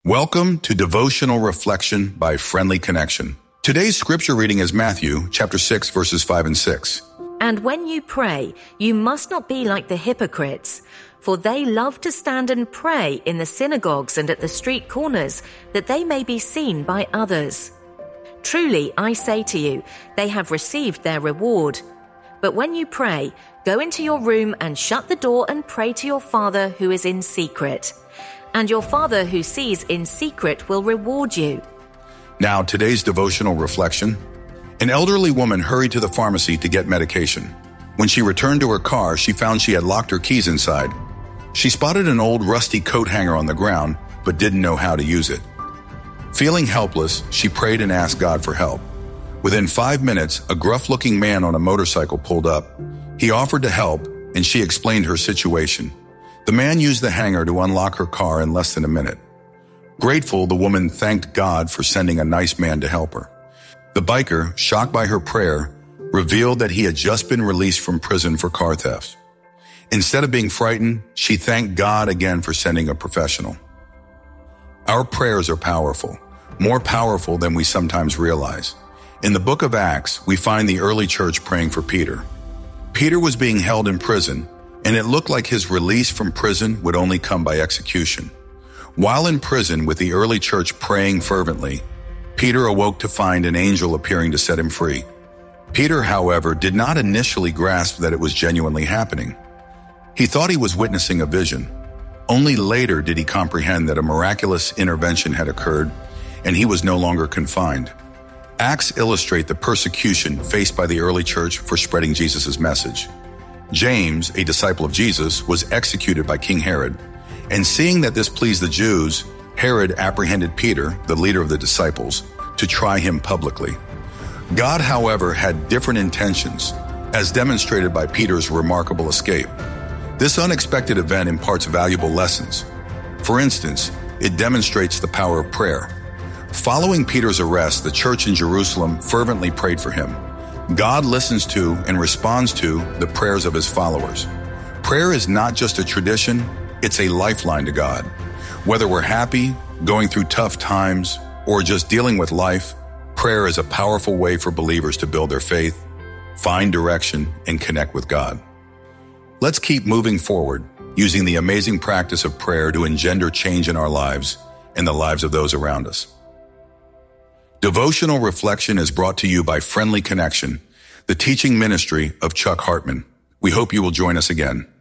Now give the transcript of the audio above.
Welcome to Devotional Reflection by Friendly Connection. Today's scripture reading is Matthew chapter 6, verses 5 and 6. And when you pray, you must not be like the hypocrites, for they love to stand and pray in the synagogues and at the street corners, that they may be seen by others. Truly, I say to you, they have received their reward. But when you pray, go into your room and shut the door and pray to your Father who is in secret. And your Father who sees in secret will reward you. Now, today's devotional reflection. An elderly woman hurried to the pharmacy to get medication. When she returned to her car, she found she had locked her keys inside. She spotted an old rusty coat hanger on the ground, but didn't know how to use it. Feeling helpless, she prayed and asked God for help. Within 5 minutes, a gruff-looking man on a motorcycle pulled up. He offered to help, and she explained her situation. The man used the hanger to unlock her car in less than a minute. Grateful, the woman thanked God for sending a nice man to help her. The biker, shocked by her prayer, revealed that he had just been released from prison for car theft. Instead of being frightened, she thanked God again for sending a professional. Our prayers are powerful, more powerful than we sometimes realize. In the book of Acts, we find the early church praying for Peter. Peter was being held in prison, and it looked like his release from prison would only come by execution. While in prison with the early church praying fervently, Peter awoke to find an angel appearing to set him free. Peter, however, did not initially grasp that it was genuinely happening. He thought he was witnessing a vision. Only later did he comprehend that a miraculous intervention had occurred, and he was no longer confined. Acts illustrate the persecution faced by the early church for spreading Jesus' message. James, a disciple of Jesus, was executed by King Herod, and seeing that this pleased the Jews, Herod apprehended Peter, the leader of the disciples, to try him publicly. God, however, had different intentions, as demonstrated by Peter's remarkable escape. This unexpected event imparts valuable lessons. For instance, it demonstrates the power of prayer. Following Peter's arrest, the church in Jerusalem fervently prayed for him. God listens to and responds to the prayers of his followers. Prayer is not just a tradition, it's a lifeline to God. Whether we're happy, going through tough times, or just dealing with life, prayer is a powerful way for believers to build their faith, find direction, and connect with God. Let's keep moving forward, using the amazing practice of prayer to engender change in our lives and the lives of those around us. Devotional Reflection is brought to you by Friendly Connection, the teaching ministry of Chuck Hartman. We hope you will join us again.